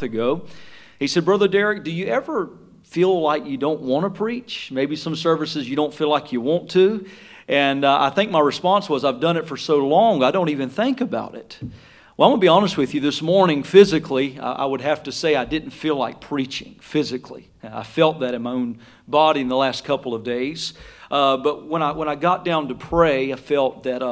month ago. He said, Brother Derek, do you ever feel like you don't want to preach? Maybe some services you don't feel like you want to. And I think my response was, I've done it for so long, I don't even think about it. Well, I'm going to be honest with you. This morning, physically, I would have to say I didn't feel like preaching physically. I felt that in my own body in the last couple of days. But when I got down to pray, I felt that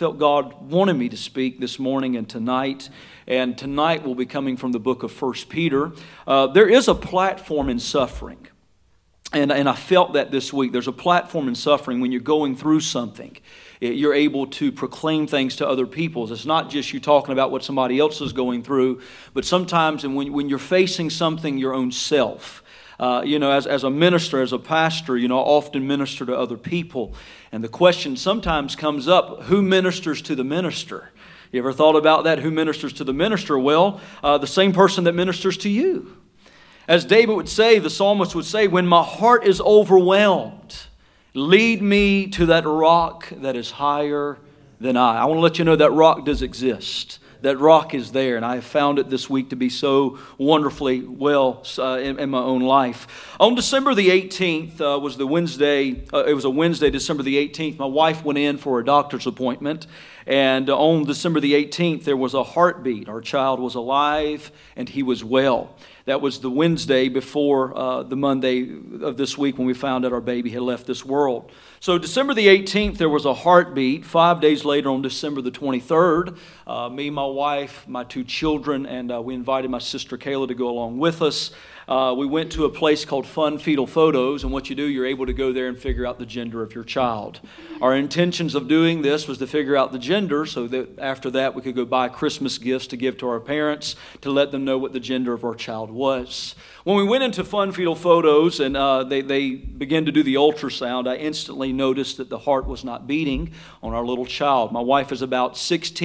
God wanted me to speak this morning and tonight. And tonight will be coming from the book of 1 Peter. There is a platform in suffering. And I felt that this week. There's a platform in suffering when you're going through something. You're able to proclaim things to other people. It's not just you talking about what somebody else is going through, but sometimes when you're facing something your own self. As a minister, as a pastor, I often minister to other people. And the question sometimes comes up, who ministers to the minister? You ever thought about that? Who ministers to the minister? Well, the same person that ministers to you. As David would say, the psalmist would say, when my heart is overwhelmed, lead me to that rock that is higher than I. I want to let you know that rock does exist. That rock is there, and I have found it this week to be so wonderfully well in my own life. On December the 18th was the Wednesday. It was a Wednesday, December the 18th. My wife went in for a doctor's appointment, and on December the 18th, there was a heartbeat. Our child was alive, and he was well. That was the Wednesday before the Monday of this week when we found out our baby had left this world. So December the 18th, there was a heartbeat. 5 days later, on December the 23rd, me, my wife, my 2 children, and we invited my sister Kayla to go along with us. We went to a place called Fun Fetal Photos, and what you do, you're able to go there and figure out the gender of your child. Our intentions of doing this was to figure out the gender so that after that we could go buy Christmas gifts to give to our parents to let them know what the gender of our child was. When we went into Fun Fetal Photos and they began to do the ultrasound, I instantly noticed that the heart was not beating on our little child. My wife is about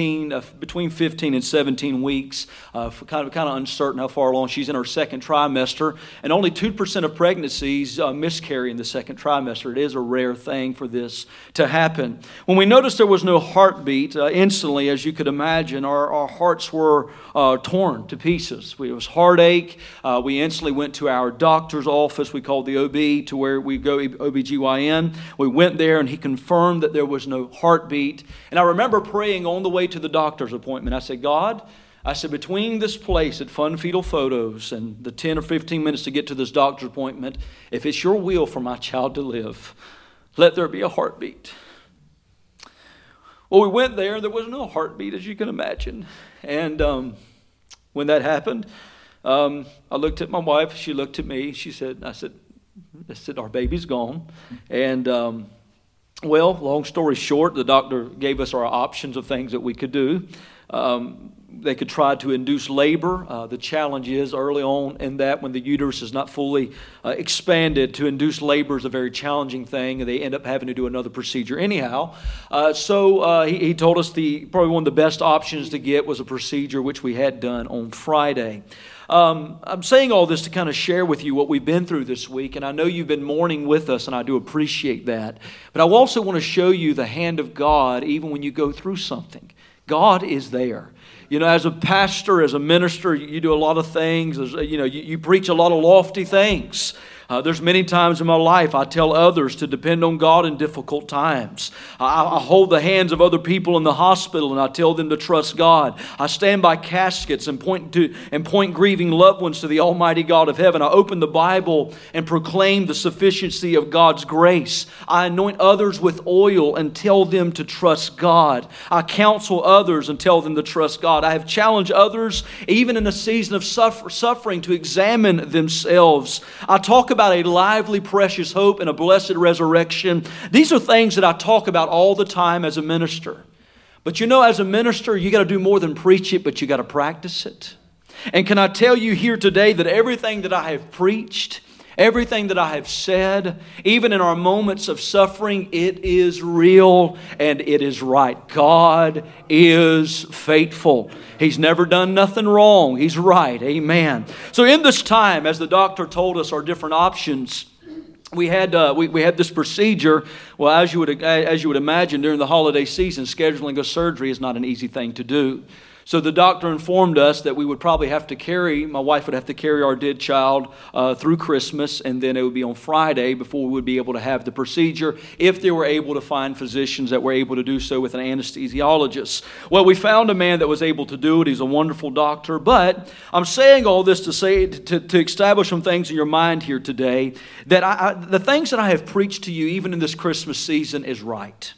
between 15 and 17 weeks, kind of uncertain how far along. She's in her second trimester, and only 2% of pregnancies miscarry in the second trimester. It is a rare thing for this to happen. When we noticed there was no heartbeat, instantly, as you could imagine, our hearts were torn to pieces. It was heartache. We instantly went to our doctor's office. We called the OB to where we go, OBGYN. We went there and he confirmed that there was no heartbeat. And I remember praying on the way to the doctor's appointment. I said, God, between this place at Fun Fetal Photos and the 10 or 15 minutes to get to this doctor's appointment, if it's your will for my child to live, let there be a heartbeat. Well, we went there and there was no heartbeat, as you can imagine. And when that happened, I looked at my wife. She looked at me. I said, our baby's gone. And, long story short, the doctor gave us our options of things that we could do. They could try to induce labor. The challenge is early on in that when the uterus is not fully expanded, to induce labor is a very challenging thing, and they end up having to do another procedure anyhow. So he told us probably one of the best options to get was a procedure which we had done on Friday. I'm saying all this to kind of share with you what we've been through this week, and I know you've been mourning with us, and I do appreciate that. But I also want to show you the hand of God even when you go through something. God is there. As a pastor, as a minister, you do a lot of things. You preach a lot of lofty things. There's many times in my life I tell others to depend on God in difficult times. I hold the hands of other people in the hospital and I tell them to trust God. I stand by caskets and point grieving loved ones to the Almighty God of heaven. I open the Bible and proclaim the sufficiency of God's grace. I anoint others with oil and tell them to trust God. I counsel others and tell them to trust God. I have challenged others, even in a season of suffering, to examine themselves. I talk about a lively, precious hope and a blessed resurrection. These are things that I talk about all the time as a minister. But as a minister, you got to do more than preach it, but you got to practice it. And can I tell you here today that everything that I have preached, everything that I have said, even in our moments of suffering, it is real and it is right. God is faithful. He's never done nothing wrong. He's right. Amen. So in this time, as the doctor told us our different options, we had this procedure. Well, as you would imagine, during the holiday season, scheduling a surgery is not an easy thing to do. So the doctor informed us that we would probably have to carry, my wife would have to carry our dead child through Christmas, and then it would be on Friday before we would be able to have the procedure, if they were able to find physicians that were able to do so with an anesthesiologist. Well, we found a man that was able to do it. He's a wonderful doctor. But I'm saying all this to say, to establish some things in your mind here today, that the things that I have preached to you, even in this Christmas season, is right.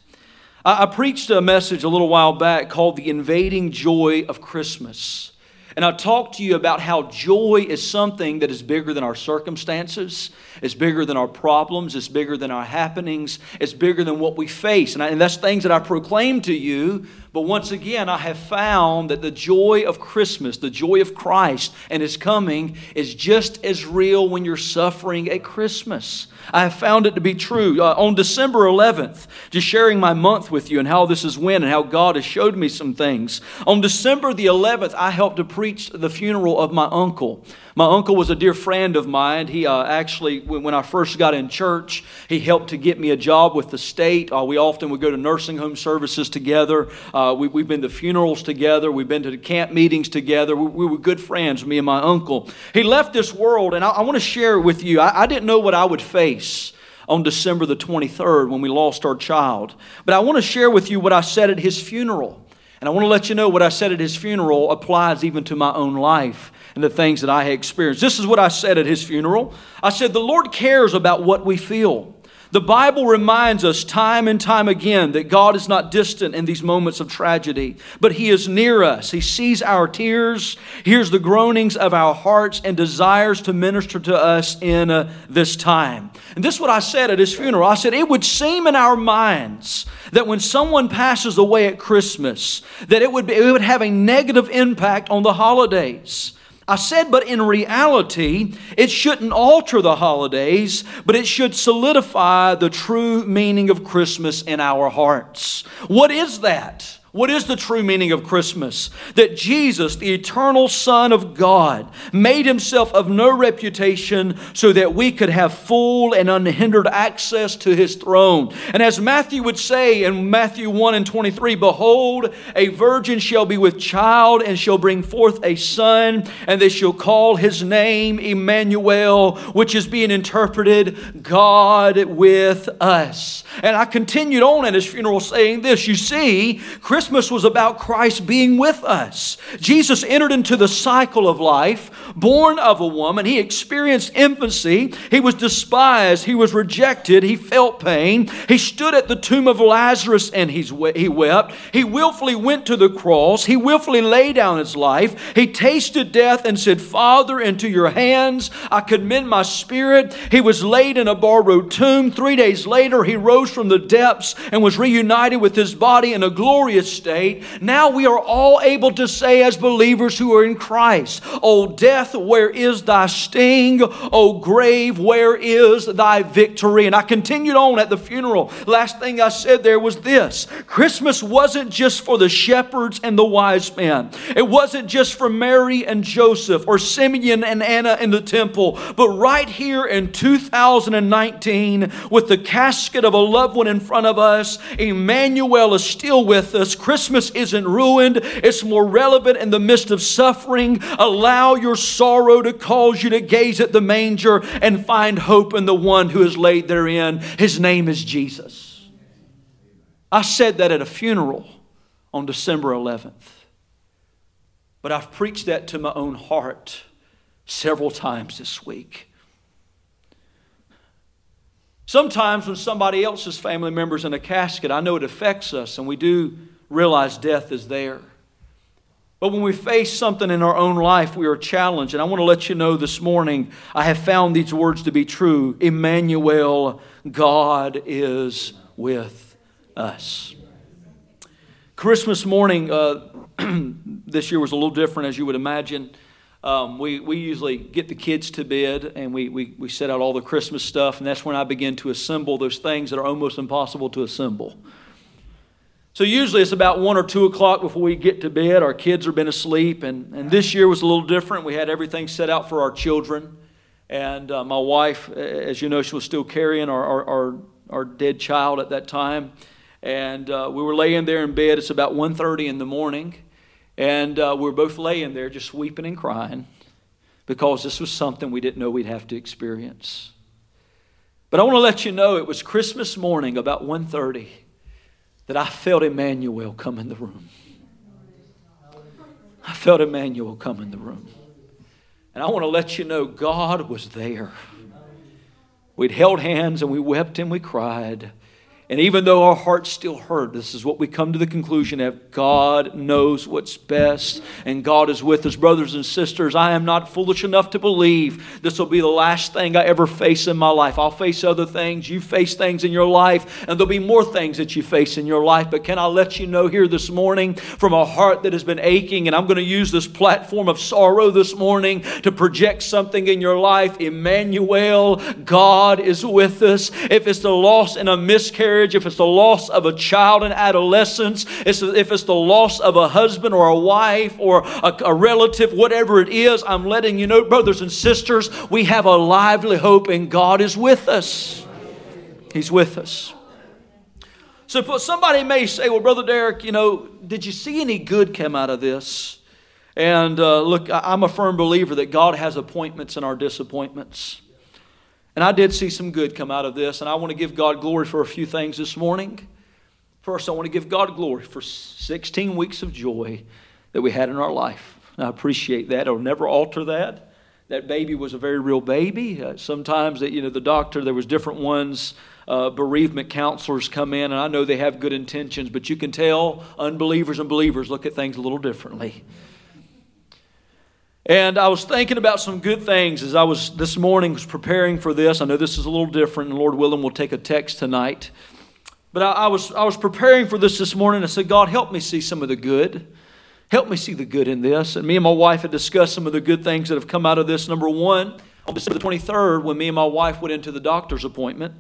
I preached a message a little while back called The Invading Joy of Christmas. And I talked to you about how joy is something that is bigger than our circumstances, it's bigger than our problems, it's bigger than our happenings, it's bigger than what we face. And that's things that I proclaim to you. But once again, I have found that the joy of Christmas, the joy of Christ and His coming, is just as real when you're suffering at Christmas. I have found it to be true. On December 11th, just sharing my month with you and how this has went and how God has showed me some things. On December the 11th, I helped to preach the funeral of my uncle. My uncle was a dear friend of mine. He actually, when I first got in church, he helped to get me a job with the state. We often would go to nursing home services together. We've been to funerals together. We've been to the camp meetings together. We were good friends, me and my uncle. He left this world, and I want to share it with you. I didn't know what I would face on December the 23rd when we lost our child. But I want to share with you what I said at his funeral. And I want to let you know what I said at his funeral applies even to my own life and the things that I had experienced. This is what I said at his funeral. I said, the Lord cares about what we feel. The Bible reminds us time and time again that God is not distant in these moments of tragedy, but He is near us. He sees our tears, hears the groanings of our hearts, and desires to minister to us in this time. And this is what I said at his funeral. I said, it would seem in our minds that when someone passes away at Christmas, that it would have a negative impact on the holidays. I said, but in reality, it shouldn't alter the holidays, but it should solidify the true meaning of Christmas in our hearts. What is that? What is the true meaning of Christmas? That Jesus, the eternal Son of God, made Himself of no reputation so that we could have full and unhindered access to His throne. And as Matthew would say in Matthew 1:23, behold, a virgin shall be with child and shall bring forth a son, and they shall call His name Emmanuel, which is being interpreted, God with us. And I continued on at his funeral saying this, you see, Christmas was about Christ being with us. Jesus entered into the cycle of life, born of a woman. He experienced infancy. He was despised. He was rejected. He felt pain. He stood at the tomb of Lazarus and he wept. He willfully went to the cross. He willfully laid down His life. He tasted death and said, Father, into your hands I commend my spirit. He was laid in a borrowed tomb. 3 days later, He rose from the depths and was reunited with His body in a glorious state. Now we are all able to say as believers who are in Christ, O death, where is thy sting? O grave, where is thy victory? And I continued on at the funeral. Last thing I said there was this. Christmas wasn't just for the shepherds and the wise men. It wasn't just for Mary and Joseph or Simeon and Anna in the temple. But right here in 2019, with the casket of a loved one in front of us, Emmanuel is still with us. Christmas isn't ruined. It's more relevant in the midst of suffering. Allow your sorrow to cause you to gaze at the manger and find hope in the one who is laid therein. His name is Jesus. I said that at a funeral on December 11th. But I've preached that to my own heart several times this week. Sometimes when somebody else's family member's in a casket, I know it affects us, and we do realize death is there. But when we face something in our own life, we are challenged. And I want to let you know this morning, I have found these words to be true. Emmanuel, God is with us. Christmas morning this year was a little different, as you would imagine. We usually get the kids to bed and we set out all the Christmas stuff, and that's when I begin to assemble those things that are almost impossible to assemble. So usually it's about 1 or 2 o'clock before we get to bed. Our kids have been asleep, and this year was a little different. We had everything set out for our children, and my wife, as you know, she was still carrying our dead child at that time, and we were laying there in bed. It's about 1:30 in the morning. And we were both laying there just weeping and crying because this was something we didn't know we'd have to experience. But I want to let you know it was Christmas morning about 1:30 that I felt Emmanuel come in the room. I felt Emmanuel come in the room. And I want to let you know God was there. We'd held hands and we wept and we cried. And even though our hearts still hurt, this is what we come to the conclusion of. God knows what's best, and God is with us. Brothers and sisters, I am not foolish enough to believe this will be the last thing I ever face in my life. I'll face other things. You face things in your life, and there'll be more things that you face in your life. But can I let you know here this morning from a heart that has been aching, and I'm going to use this platform of sorrow this morning to project something in your life. Emmanuel, God is with us. If it's the loss and a miscarriage, if it's the loss of a child in adolescence, if it's the loss of a husband or a wife or a relative, whatever it is, I'm letting you know, brothers and sisters, we have a lively hope and God is with us. He's with us. So somebody may say, well, Brother Derek, did you see any good come out of this? And look, I'm a firm believer that God has appointments in our disappointments. And I did see some good come out of this, and I want to give God glory for a few things this morning. First, I want to give God glory for 16 weeks of joy that we had in our life. And I appreciate that. I'll never alter that. That baby was a very real baby. Sometimes, the doctor, there was different ones, bereavement counselors come in, and I know they have good intentions, but you can tell unbelievers and believers look at things a little differently. And I was thinking about some good things as I was this morning was preparing for this. I know this is a little different, and Lord willing, we'll take a text tonight. But I was preparing for this morning. I said, God, help me see some of the good. Help me see the good in this. And me and my wife had discussed some of the good things that have come out of this. Number one, on December the 23rd, when me and my wife went into the doctor's appointment,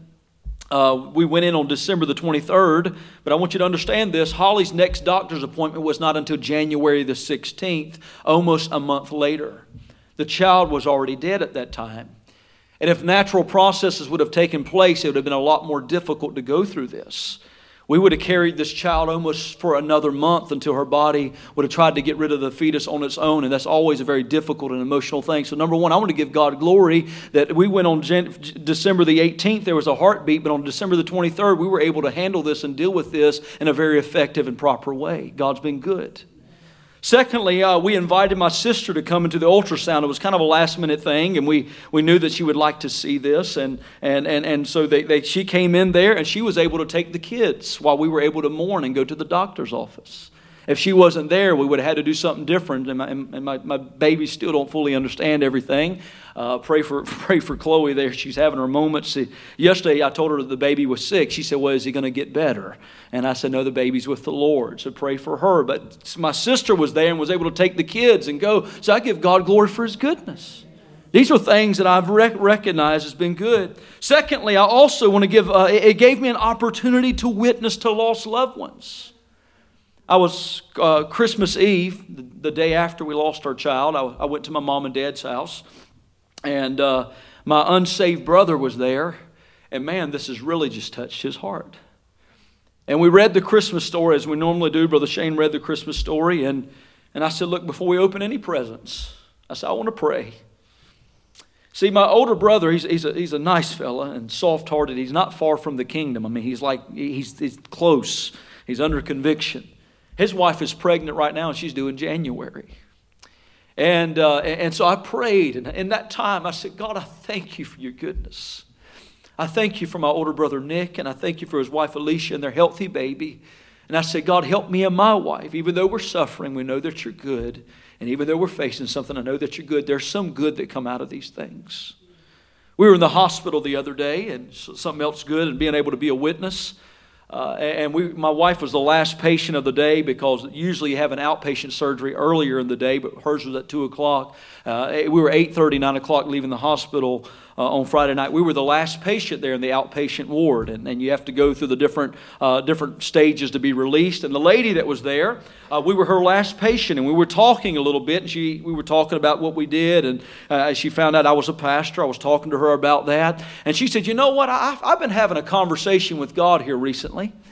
we went in on December the 23rd, but I want you to understand this. Holly's next doctor's appointment was not until January the 16th, almost a month later. The child was already dead at that time. And if natural processes would have taken place, it would have been a lot more difficult to go through this. We would have carried this child almost for another month until her body would have tried to get rid of the fetus on its own, and that's always a very difficult and emotional thing. So number one, I want to give God glory that we went on December the 18th, there was a heartbeat, but on December the 23rd, we were able to handle this and deal with this in a very effective and proper way. God's been good. Secondly, we invited my sister to come into the ultrasound. It was kind of a last-minute thing, and we knew that she would like to see this. And so she came in there, and she was able to take the kids while we were able to mourn and go to the doctor's office. If she wasn't there, we would have had to do something different. And my babies still don't fully understand everything. Pray for Chloe there. She's having her moments. Yesterday, I told her that the baby was sick. She said, well, is he going to get better? And I said, no, the baby's with the Lord. So pray for her. But my sister was there and was able to take the kids and go. So I give God glory for His goodness. These are things that I've recognized as being good. Secondly, I also want to give, it gave me an opportunity to witness to lost loved ones. I was Christmas Eve, the day after we lost our child. I went to my mom and dad's house, and my unsaved brother was there. And man, this has really just touched his heart. And we read the Christmas story as we normally do. Brother Shane read the Christmas story, and I said, look, before we open any presents, I said, I want to pray. See, my older brother, he's a nice fella and soft-hearted. He's not far from the kingdom. I mean, he's close. He's under conviction. His wife is pregnant right now, and she's due in January. And so I prayed, and in that time I said, God, I thank you for your goodness. I thank you for my older brother Nick, and I thank you for his wife Alicia and their healthy baby. And I said, God, help me and my wife. Even though we're suffering, we know that you're good. And even though we're facing something, I know that you're good. There's some good that come out of these things. We were in the hospital the other day, and something else good, and being able to be a witness. My wife was the last patient of the day because usually you have an outpatient surgery earlier in the day, but hers was at 2 o'clock. We were 8:30, 9 o'clock leaving the hospital on Friday night. We were the last patient there in the outpatient ward, and you have to go through the different stages to be released. And the lady that was there, we were her last patient, and we were talking a little bit, and we were talking about what we did, and she found out I was a pastor. I was talking to her about that, and she said, you know what, I've been having a conversation with God here recently.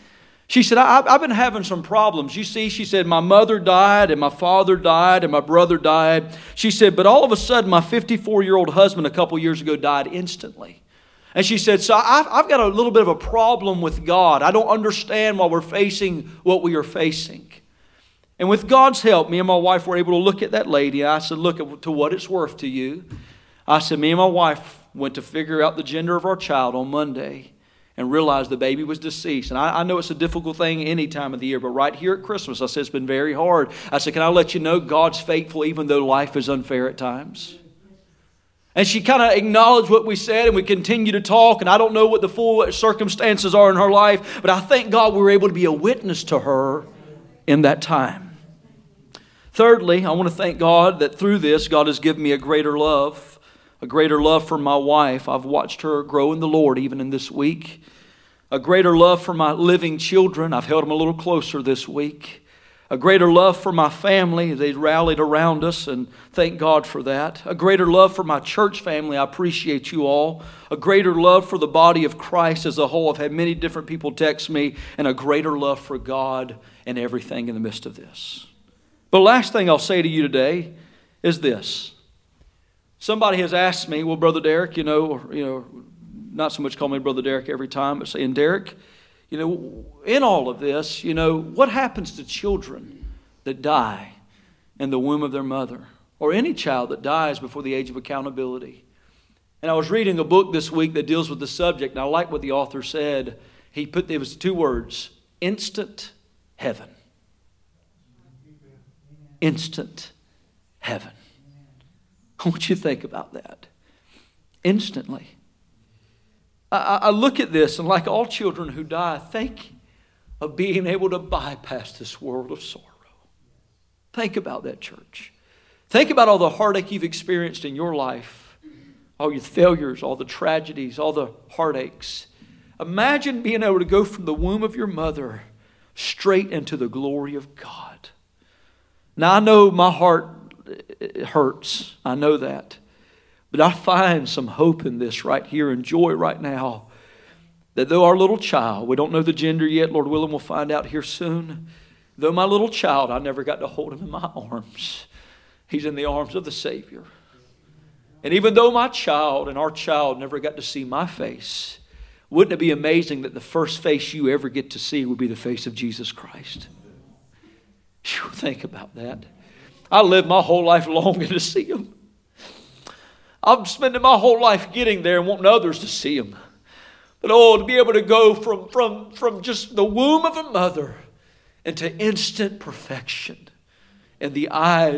She said, I've been having some problems. You see, she said, my mother died and my father died and my brother died. She said, but all of a sudden my 54-year-old husband a couple years ago died instantly. And she said, so I've got a little bit of a problem with God. I don't understand why we're facing what we are facing. And with God's help, me and my wife were able to look at that lady. I said, look, to what it's worth to you. I said, me and my wife went to figure out the gender of our child on Monday and realized the baby was deceased. And I know it's a difficult thing any time of the year, but right here at Christmas, I said, it's been very hard. I said, can I let you know God's faithful even though life is unfair at times? And she kind of acknowledged what we said, and we continue to talk, and I don't know what the full circumstances are in her life, but I thank God we were able to be a witness to her in that time. Thirdly, I want to thank God that through this, God has given me a greater love for my wife. I've watched her grow in the Lord even in this week. A greater love for my living children. I've held them a little closer this week. A greater love for my family. They rallied around us, and thank God for that. A greater love for my church family. I appreciate you all. A greater love for the body of Christ as a whole. I've had many different people text me, and a greater love for God and everything in the midst of this. But last thing I'll say to you today is this. Somebody has asked me, well, Brother Derek, not so much call me Brother Derek every time, but saying, Derek, in all of this, what happens to children that die in the womb of their mother, or any child that dies before the age of accountability? And I was reading a book this week that deals with the subject, and I like what the author said. It was 2 words, instant heaven. Instant heaven. I want you to think about that. Instantly. I look at this, and like all children who die, think of being able to bypass this world of sorrow. Think about that, church. Think about all the heartache you've experienced in your life, all your failures, all the tragedies, all the heartaches. Imagine being able to go from the womb of your mother straight into the glory of God. Now, I know my heart hurts. I know that. But I find some hope in this right here and joy right now. That though our little child, we don't know the gender yet, Lord willing, we'll find out here soon. Though my little child, I never got to hold him in my arms. He's in the arms of the Savior. And even though my child and our child never got to see my face, wouldn't it be amazing that the first face you ever get to see would be the face of Jesus Christ? Whew, think about that. I lived my whole life longing to see him. I'm spending my whole life getting there and wanting others to see him. But to be able to go from just the womb of a mother into instant perfection. In my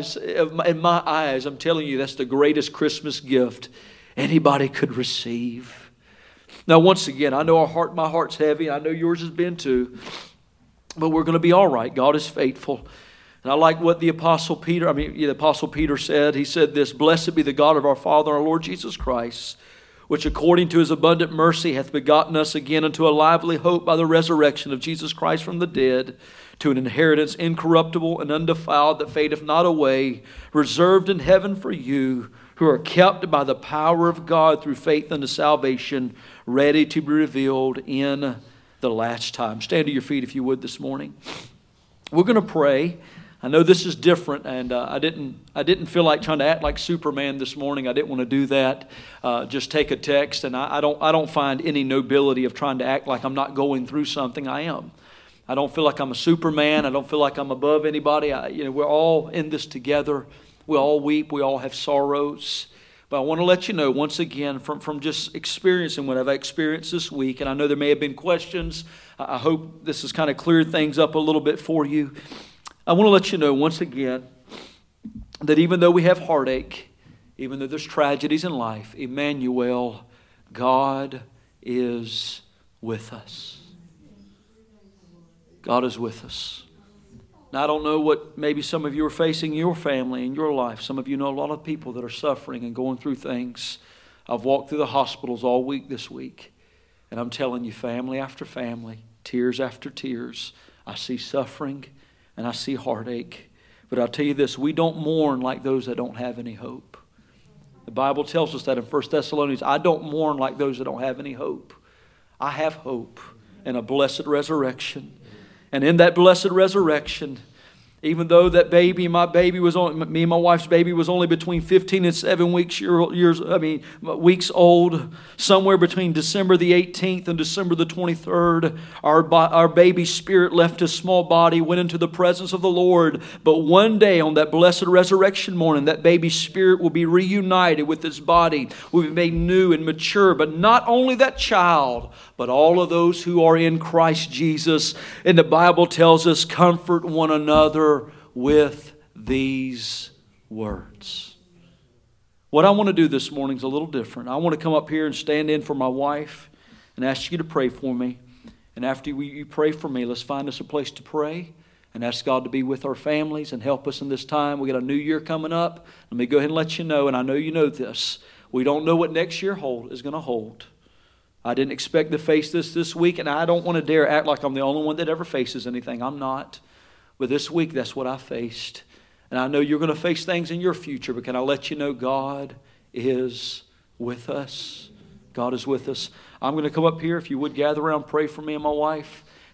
eyes, I'm telling you, that's the greatest Christmas gift anybody could receive. Now, once again, I know my heart's heavy. I know yours has been too. But we're going to be all right. God is faithful. And I like what the Apostle Peter said. He said this, "Blessed be the God of our Father, our Lord Jesus Christ, which according to his abundant mercy hath begotten us again unto a lively hope by the resurrection of Jesus Christ from the dead, to an inheritance incorruptible and undefiled that fadeth not away, reserved in heaven for you, who are kept by the power of God through faith unto salvation, ready to be revealed in the last time." Stand to your feet if you would this morning. We're going to pray. I know this is different, and I didn't feel like trying to act like Superman this morning. I didn't want to do that. Just take a text, and I don't find any nobility of trying to act like I'm not going through something. I am. I don't feel like I'm a Superman. I don't feel like I'm above anybody. We're all in this together. We all weep. We all have sorrows. But I want to let you know once again from just experiencing what I've experienced this week, and I know there may have been questions. I hope this has kind of cleared things up a little bit for you. I want to let you know once again that even though we have heartache, even though there's tragedies in life, Emmanuel, God is with us. God is with us. Now, I don't know what maybe some of you are facing in your family, in your life. Some of you know a lot of people that are suffering and going through things. I've walked through the hospitals all week this week, and I'm telling you, family after family, tears after tears, I see suffering and I see heartache. But I'll tell you this, we don't mourn like those that don't have any hope. The Bible tells us that in 1 Thessalonians, I don't mourn like those that don't have any hope. I have hope and a blessed resurrection. And in that blessed resurrection, even though that baby, me and my wife's baby was only between 15 and 7 weeks old, somewhere between December the 18th and December the 23rd, our baby spirit left his small body, went into the presence of the Lord. But one day on that blessed resurrection morning, that baby spirit will be reunited with its body, will be made new and mature. But not only that child, but all of those who are in Christ Jesus. And the Bible tells us, comfort one another with these words. What I want to do this morning is a little different. I want to come up here and stand in for my wife and ask you to pray for me. And after you pray for me, let's find us a place to pray and ask God to be with our families and help us in this time. We got a new year coming up. Let me go ahead and let you know, and I know you know this. We don't know what next year is going to hold. I didn't expect to face this week, and I don't want to dare act like I'm the only one that ever faces anything. I'm not. But this week, that's what I faced. And I know you're going to face things in your future, but can I let you know God is with us? God is with us. I'm going to come up here. If you would gather around, pray for me and my wife.